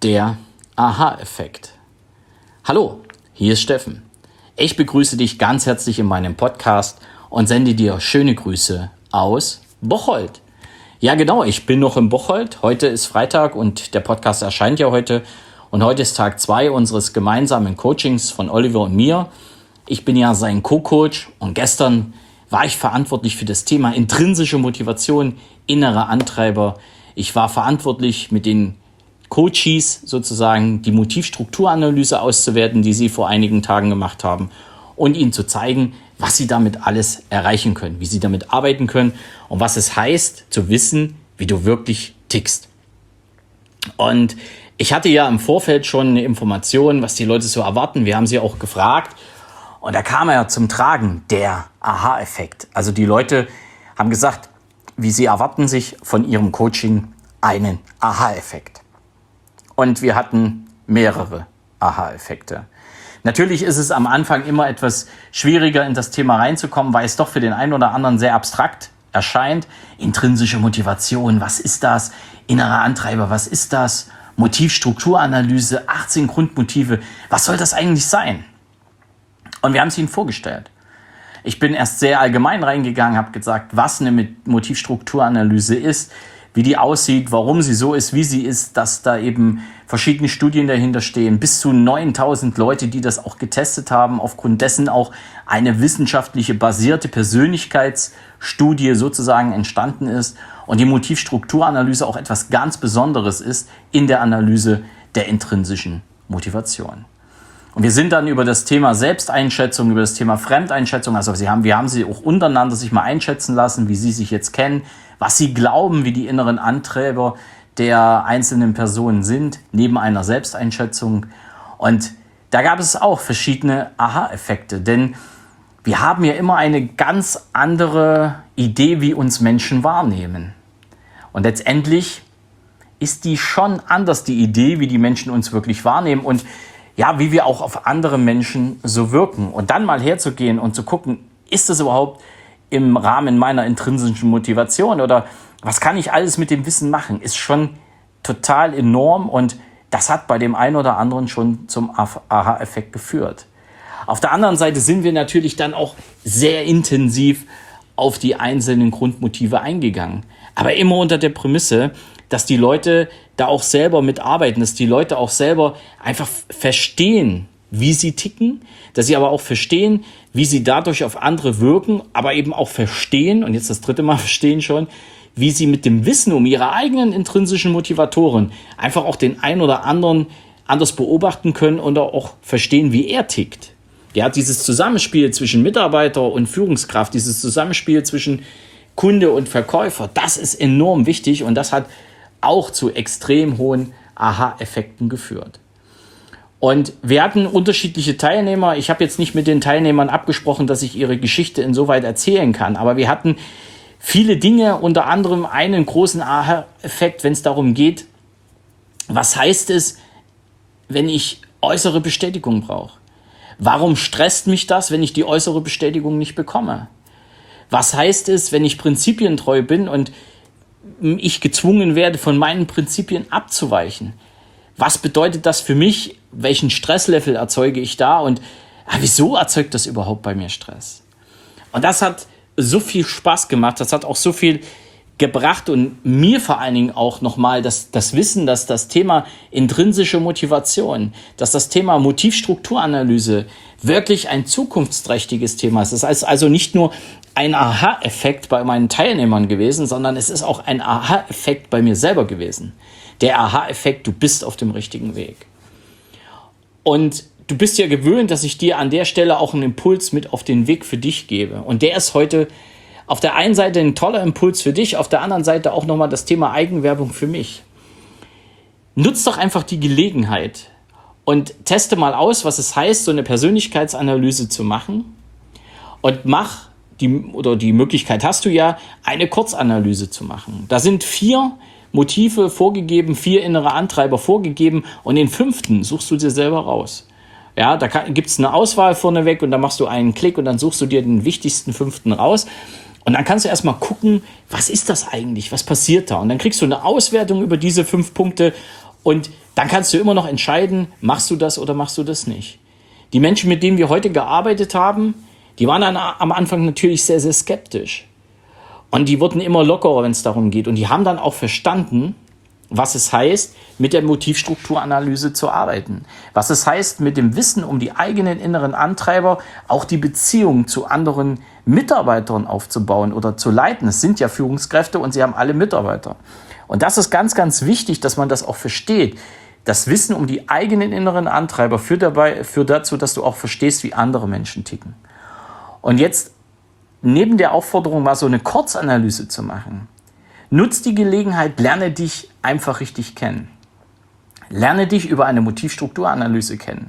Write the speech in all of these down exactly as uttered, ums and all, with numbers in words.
Der Aha-Effekt. Hallo, hier ist Steffen. Ich begrüße dich ganz herzlich in meinem Podcast und sende dir schöne Grüße aus Bocholt. Ja genau, ich bin noch in Bocholt. Heute ist Freitag und der Podcast erscheint ja heute. Und heute ist Tag zwei unseres gemeinsamen Coachings von Oliver und mir. Ich bin ja sein Co-Coach und gestern war ich verantwortlich für das Thema intrinsische Motivation, innere Antreiber. Ich war verantwortlich mit den Coaches sozusagen die Motivstrukturanalyse auszuwerten, die sie vor einigen Tagen gemacht haben und ihnen zu zeigen, was sie damit alles erreichen können, wie sie damit arbeiten können und was es heißt, zu wissen, wie du wirklich tickst. Und ich hatte ja im Vorfeld schon eine Information, was die Leute so erwarten. Wir haben sie auch gefragt und da kam ja zum Tragen der Aha-Effekt. Also die Leute haben gesagt, wie sie erwarten sich von ihrem Coaching einen Aha-Effekt. Und wir hatten mehrere Aha-Effekte. Natürlich ist es am Anfang immer etwas schwieriger, in das Thema reinzukommen, weil es doch für den einen oder anderen sehr abstrakt erscheint. Intrinsische Motivation, was ist das? Innere Antreiber, was ist das? Motivstrukturanalyse, achtzehn Grundmotive, was soll das eigentlich sein? Und wir haben es ihnen vorgestellt. Ich bin erst sehr allgemein reingegangen, habe gesagt, was eine Motivstrukturanalyse ist, wie die aussieht, warum sie so ist, wie sie ist, dass da eben verschiedene Studien dahinter stehen, bis zu neuntausend Leute, die das auch getestet haben, aufgrund dessen auch eine wissenschaftliche basierte Persönlichkeitsstudie sozusagen entstanden ist und die Motivstrukturanalyse auch etwas ganz Besonderes ist in der Analyse der intrinsischen Motivation. Und wir sind dann über das Thema Selbsteinschätzung, über das Thema Fremdeinschätzung, also sie haben, wir haben sie auch untereinander sich mal einschätzen lassen, wie sie sich jetzt kennen, was sie glauben, wie die inneren Antreiber der einzelnen Personen sind, neben einer Selbsteinschätzung. Und da gab es auch verschiedene Aha-Effekte, denn wir haben ja immer eine ganz andere Idee, wie uns Menschen wahrnehmen. Und letztendlich ist die schon anders, die Idee, wie die Menschen uns wirklich wahrnehmen und ja, wie wir auch auf andere Menschen so wirken. Und dann mal herzugehen und zu gucken, ist das überhaupt im Rahmen meiner intrinsischen Motivation oder was kann ich alles mit dem Wissen machen, ist schon total enorm und das hat bei dem einen oder anderen schon zum Aha-Effekt geführt. Auf der anderen Seite sind wir natürlich dann auch sehr intensiv auf die einzelnen Grundmotive eingegangen. Aber immer unter der Prämisse, dass die Leute da auch selber mitarbeiten, dass die Leute auch selber einfach verstehen, wie sie ticken, dass sie aber auch verstehen, wie sie dadurch auf andere wirken, aber eben auch verstehen, und jetzt das dritte Mal verstehen schon, wie sie mit dem Wissen um ihre eigenen intrinsischen Motivatoren einfach auch den einen oder anderen anders beobachten können und auch verstehen, wie er tickt. Ja, dieses Zusammenspiel zwischen Mitarbeiter und Führungskraft, dieses Zusammenspiel zwischen Kunde und Verkäufer, das ist enorm wichtig und das hat auch zu extrem hohen Aha-Effekten geführt. Und wir hatten unterschiedliche Teilnehmer. Ich habe jetzt nicht mit den Teilnehmern abgesprochen, dass ich ihre Geschichte insoweit erzählen kann, aber wir hatten viele Dinge, unter anderem einen großen Aha-Effekt, wenn es darum geht, was heißt es, wenn ich äußere Bestätigung brauche? Warum stresst mich das, wenn ich die äußere Bestätigung nicht bekomme? Was heißt es, wenn ich prinzipientreu bin und ich gezwungen werde, von meinen Prinzipien abzuweichen? Was bedeutet das für mich? Welchen Stresslevel erzeuge ich da? Und ah, wieso erzeugt das überhaupt bei mir Stress? Und das hat so viel Spaß gemacht. Das hat auch so viel gebracht und mir vor allen Dingen auch nochmal das, das Wissen, dass das Thema intrinsische Motivation, dass das Thema Motivstrukturanalyse wirklich ein zukunftsträchtiges Thema ist. Es ist also nicht nur ein Aha-Effekt bei meinen Teilnehmern gewesen, sondern es ist auch ein Aha-Effekt bei mir selber gewesen. Der Aha-Effekt, du bist auf dem richtigen Weg. Und du bist ja gewöhnt, dass ich dir an der Stelle auch einen Impuls mit auf den Weg für dich gebe. Und der ist heute auf der einen Seite ein toller Impuls für dich, auf der anderen Seite auch nochmal das Thema Eigenwerbung für mich. Nutz doch einfach die Gelegenheit und teste mal aus, was es heißt, so eine Persönlichkeitsanalyse zu machen und mach die, oder die Möglichkeit hast du ja, eine Kurzanalyse zu machen. Da sind vier Motive vorgegeben, vier innere Antreiber vorgegeben und den fünften suchst du dir selber raus. Ja, da gibt es eine Auswahl vorneweg und da machst du einen Klick und dann suchst du dir den wichtigsten fünften raus. Und dann kannst du erstmal gucken, was ist das eigentlich, was passiert da? Und dann kriegst du eine Auswertung über diese fünf Punkte und dann kannst du immer noch entscheiden, machst du das oder machst du das nicht. Die Menschen, mit denen wir heute gearbeitet haben, die waren dann am Anfang natürlich sehr, sehr skeptisch. Und die wurden immer lockerer, wenn es darum geht. Und die haben dann auch verstanden, was es heißt, mit der Motivstrukturanalyse zu arbeiten. Was es heißt, mit dem Wissen um die eigenen inneren Antreiber auch die Beziehung zu anderen Mitarbeitern aufzubauen oder zu leiten. Es sind ja Führungskräfte und sie haben alle Mitarbeiter. Und das ist ganz, ganz wichtig, dass man das auch versteht. Das Wissen um die eigenen inneren Antreiber führt dabei, führt dazu, dass du auch verstehst, wie andere Menschen ticken. Und jetzt neben der Aufforderung, mal so eine Kurzanalyse zu machen, nutz die Gelegenheit, lerne dich einfach richtig kennen. Lerne dich über eine Motivstrukturanalyse kennen.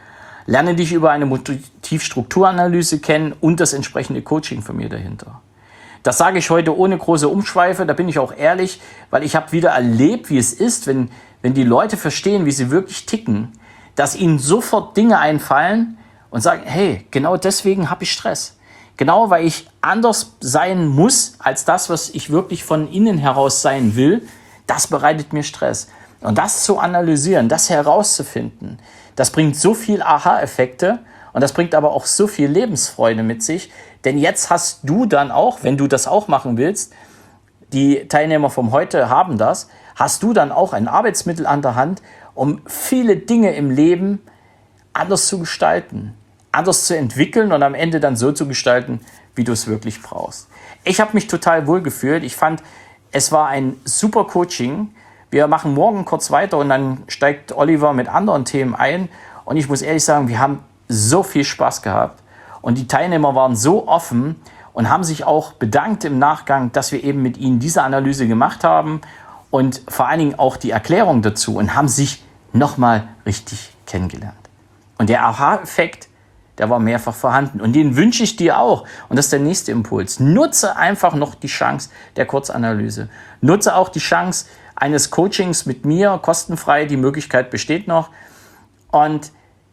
Lerne dich über eine Motivstrukturanalyse kennen und das entsprechende Coaching von mir dahinter. Das sage ich heute ohne große Umschweife, da bin ich auch ehrlich, weil ich habe wieder erlebt, wie es ist, wenn, wenn die Leute verstehen, wie sie wirklich ticken, dass ihnen sofort Dinge einfallen und sagen, hey, genau deswegen habe ich Stress. Genau, weil ich anders sein muss als das, was ich wirklich von innen heraus sein will, das bereitet mir Stress. Und das zu analysieren, das herauszufinden, das bringt so viel Aha-Effekte und das bringt aber auch so viel Lebensfreude mit sich. Denn jetzt hast du dann auch, wenn du das auch machen willst, die Teilnehmer vom Heute haben das, hast du dann auch ein Arbeitsmittel an der Hand, um viele Dinge im Leben anders zu gestalten, anders zu entwickeln und am Ende dann so zu gestalten, wie du es wirklich brauchst. Ich habe mich total wohl gefühlt. Ich fand, es war ein super Coaching. Wir machen morgen kurz weiter und dann steigt Oliver mit anderen Themen ein. Und ich muss ehrlich sagen, wir haben so viel Spaß gehabt. Und die Teilnehmer waren so offen und haben sich auch bedankt im Nachgang, dass wir eben mit ihnen diese Analyse gemacht haben und vor allen Dingen auch die Erklärung dazu und haben sich nochmal richtig kennengelernt. Und der Aha-Effekt, der war mehrfach vorhanden. Und den wünsche ich dir auch. Und das ist der nächste Impuls. Nutze einfach noch die Chance der Kurzanalyse. Nutze auch die Chance eines Coachings mit mir, kostenfrei. Die Möglichkeit besteht noch. Und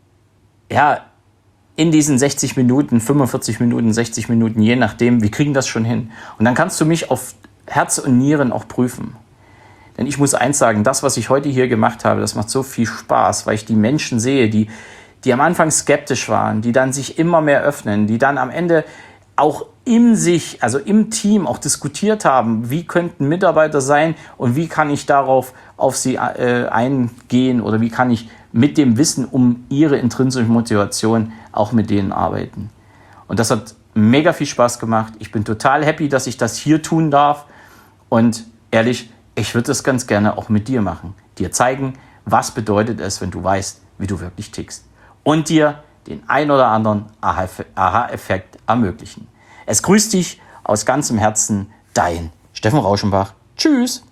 ja, in diesen sechzig Minuten, fünfundvierzig Minuten, sechzig Minuten, je nachdem, wir kriegen das schon hin. Und dann kannst du mich auf Herz und Nieren auch prüfen. Denn ich muss eins sagen, das, was ich heute hier gemacht habe, das macht so viel Spaß, weil ich die Menschen sehe, die die am Anfang skeptisch waren, die dann sich immer mehr öffnen, die dann am Ende auch in sich, also im Team auch diskutiert haben, wie könnten Mitarbeiter sein und wie kann ich darauf auf sie äh, eingehen oder wie kann ich mit dem Wissen um ihre intrinsische Motivation auch mit denen arbeiten. Und das hat mega viel Spaß gemacht. Ich bin total happy, dass ich das hier tun darf und ehrlich, ich würde das ganz gerne auch mit dir machen. Dir zeigen, was bedeutet es, wenn du weißt, wie du wirklich tickst. Und dir den ein oder anderen Aha-Effekt ermöglichen. Es grüßt dich aus ganzem Herzen, dein Steffen Rauschenbach. Tschüss!